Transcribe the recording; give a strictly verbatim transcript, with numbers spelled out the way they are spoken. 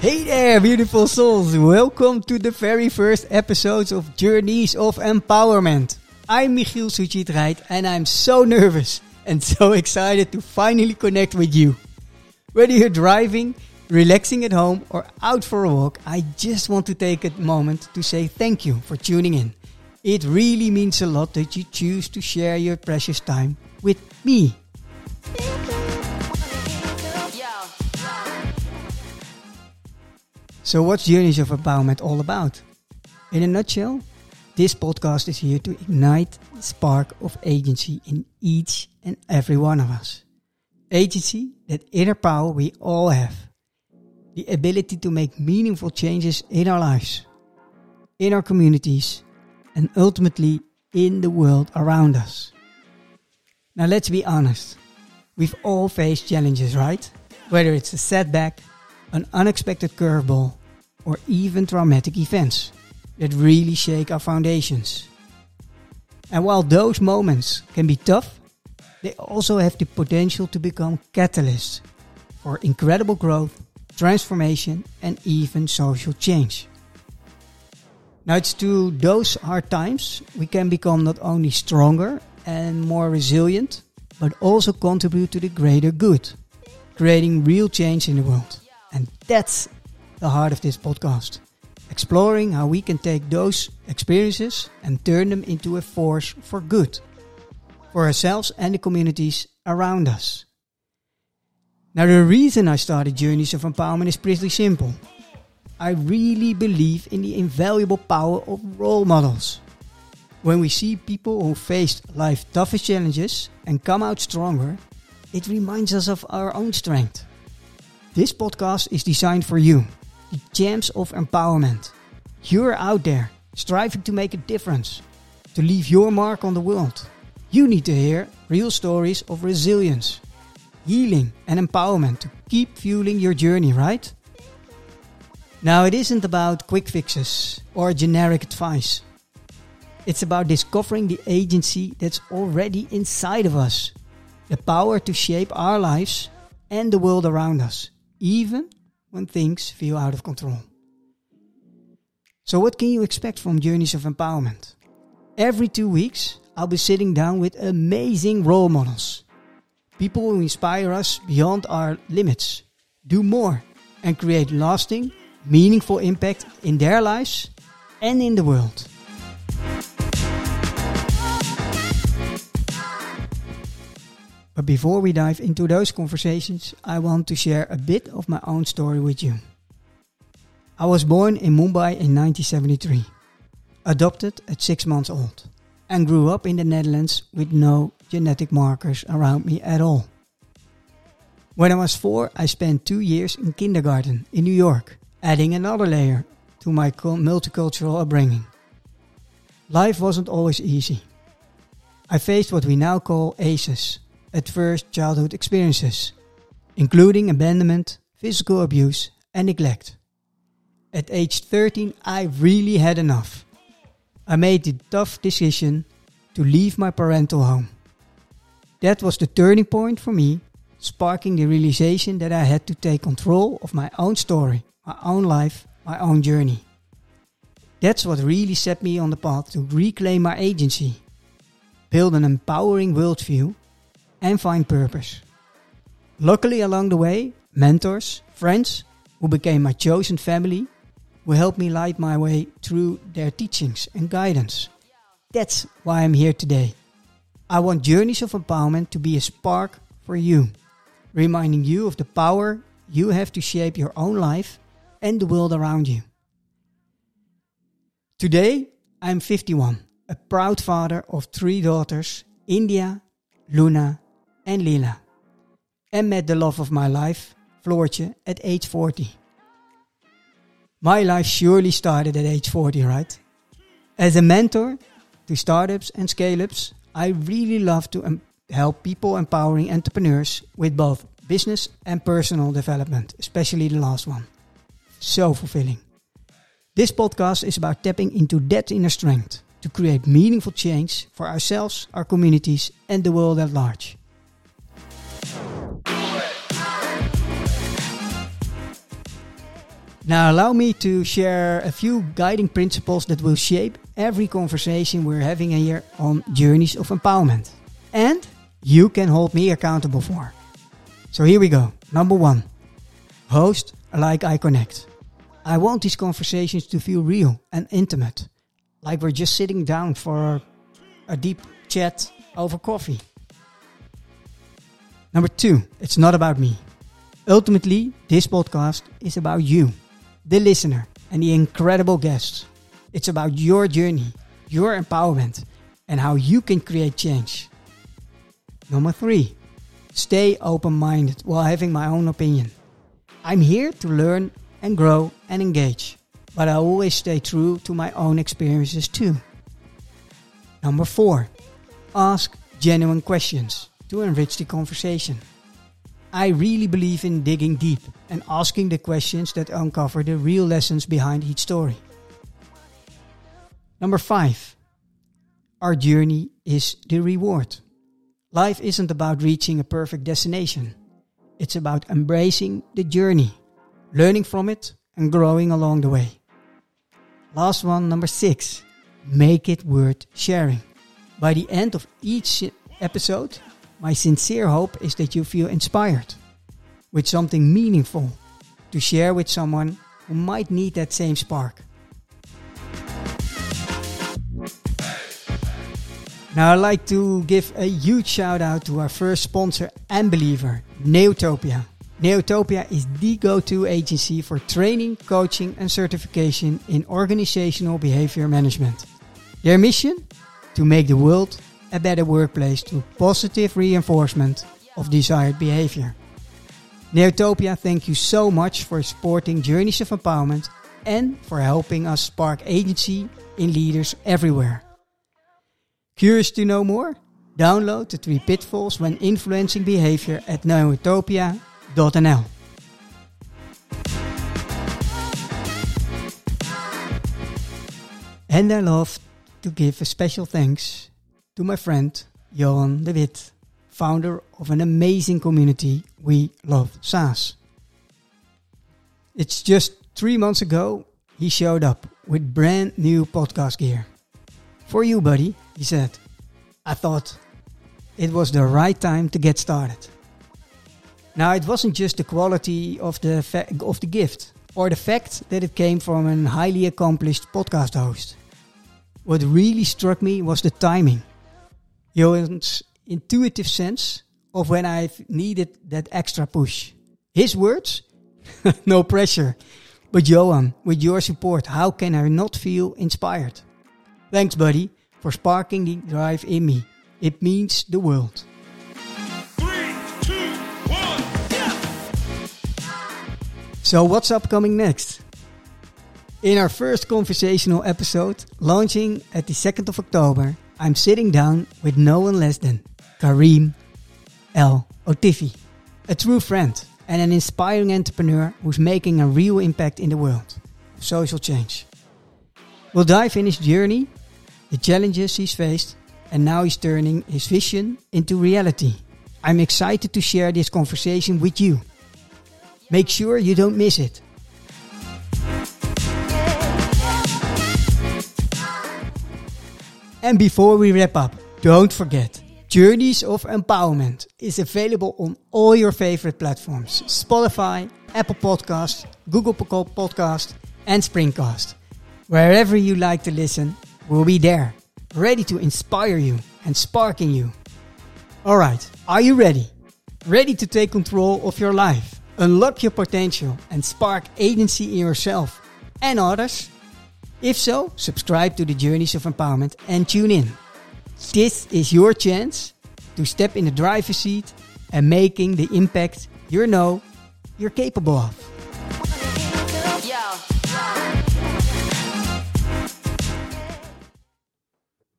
Hey there, beautiful souls. Welcome to the very first episodes of Journeys of Empowerment. I'm Michiel Suchitrait and I'm so nervous and so excited to finally connect with you. Whether you're driving, relaxing at home or out for a walk, I just want to take a moment to say thank you for tuning in. It really means a lot that you choose to share your precious time with me. So what's Journeys of Empowerment all about? In a nutshell, this podcast is here to ignite the spark of agency in each and every one of us. Agency, that inner power we all have. The ability to make meaningful changes in our lives, in our communities, and ultimately in the world around us. Now let's be honest. We've all faced challenges, right? Whether it's a setback, an unexpected curveball, or even traumatic events that really shake our foundations. And while those moments can be tough, they also have the potential to become catalysts for incredible growth, transformation, and even social change. Now it's through those hard times we can become not only stronger and more resilient, but also contribute to the greater good, creating real change in the world. And that's the heart of this podcast. Exploring how we can take those experiences and turn them into a force for good. For ourselves and the communities around us. Now the reason I started Journeys of Empowerment is pretty simple. I really believe in the invaluable power of role models. When we see people who faced life's toughest challenges and come out stronger, it reminds us of our own strength. This podcast is designed for you, the champs of empowerment. You're out there, striving to make a difference, to leave your mark on the world. You need to hear real stories of resilience, healing and empowerment to keep fueling your journey, right? Now it isn't about quick fixes or generic advice. It's about discovering the agency that's already inside of us, the power to shape our lives and the world around us, even when things feel out of control. So what can you expect from Journeys of Empowerment? Every two weeks, I'll be sitting down with amazing role models. People who inspire us beyond our limits, do more, and create lasting, meaningful impact in their lives and in the world. But before we dive into those conversations, I want to share a bit of my own story with you. I was born in Mumbai in nineteen seventy-three, adopted at six months old, and grew up in the Netherlands with no genetic markers around me at all. When I was four, I spent two years in kindergarten in New York, adding another layer to my multicultural upbringing. Life wasn't always easy. I faced what we now call A C Es, adverse childhood experiences, including abandonment, physical abuse, and neglect. At age thirteen, I really had enough. I made the tough decision to leave my parental home. That was the turning point for me, sparking the realization that I had to take control of my own story, my own life, my own journey. That's what really set me on the path to reclaim my agency, build an empowering worldview, and find purpose. Luckily along the way, mentors, friends who became my chosen family will help me light my way through their teachings and guidance. That's why I'm here today. I want Journeys of Empowerment to be a spark for you, reminding you of the power you have to shape your own life and the world around you. Today, I'm fifty-one, a proud father of three daughters, India, Luna, and Lila, and met the love of my life, Floortje, at age forty. My life surely started at age forty, right? As a mentor to startups and scale-ups, I really love to em- help people empowering entrepreneurs with both business and personal development, especially the last one. So fulfilling. This podcast is about tapping into that inner strength to create meaningful change for ourselves, our communities, and the world at large. Now allow me to share a few guiding principles that will shape every conversation we're having here on Journeys of Empowerment. And you can hold me accountable for. So here we go. Number one, host like I connect. I want these conversations to feel real and intimate, like we're just sitting down for a deep chat over coffee. Number two, it's not about me. Ultimately, this podcast is about you, the listener, and the incredible guests. It's about your journey, your empowerment, and how you can create change. Number three, stay open-minded while having my own opinion. I'm here to learn and grow and engage, but I always stay true to my own experiences too. Number four, ask genuine questions to enrich the conversation. I really believe in digging deep and asking the questions that uncover the real lessons behind each story. Number five, our journey is the reward. Life isn't about reaching a perfect destination. It's about embracing the journey, learning from it, and growing along the way. Last one, number six, make it worth sharing. By the end of each episode, my sincere hope is that you feel inspired with something meaningful to share with someone who might need that same spark. Now I'd like to give a huge shout out to our first sponsor and believer, Neotopia. Neotopia is the go-to agency for training, coaching and certification in organizational behavior management. Their mission? To make the world a better workplace through positive reinforcement of desired behavior. Neotopia, thank you so much for supporting Journeys of Empowerment and for helping us spark agency in leaders everywhere. Curious to know more? Download the three pitfalls when influencing behavior at neotopia dot n l. And I love to give a special thanks to my friend Johan de Wit, founder of an amazing community We Love SaaS. It's just three months ago he showed up with brand new podcast gear. For you, buddy, he said. I thought it was the right time to get started. Now, it wasn't just the quality of the fa- of the gift or the fact that it came from a highly accomplished podcast host. What really struck me was the timing. Johan's intuitive sense of when I've needed that extra push. His words? No pressure. But Johan, with your support, how can I not feel inspired? Thanks, buddy, for sparking the drive in me. It means the world. Three, two, one, yeah! So what's upcoming next? In our first conversational episode, launching at the second of October, I'm sitting down with no one less than Kareem El Otifi, a true friend and an inspiring entrepreneur who's making a real impact in the world of social change. We'll dive in his journey, the challenges he's faced, and now he's turning his vision into reality. I'm excited to share this conversation with you. Make sure you don't miss it. And before we wrap up, don't forget, Journeys of Empowerment is available on all your favorite platforms. Spotify, Apple Podcasts, Google Podcasts, and Springcast. Wherever you like to listen, we'll be there, ready to inspire you and spark in you. Alright, are you ready? Ready to take control of your life, unlock your potential, and spark agency in yourself and others? If so, subscribe to the Journeys of Empowerment and tune in. This is your chance to step in the driver's seat and making the impact you know you're capable of.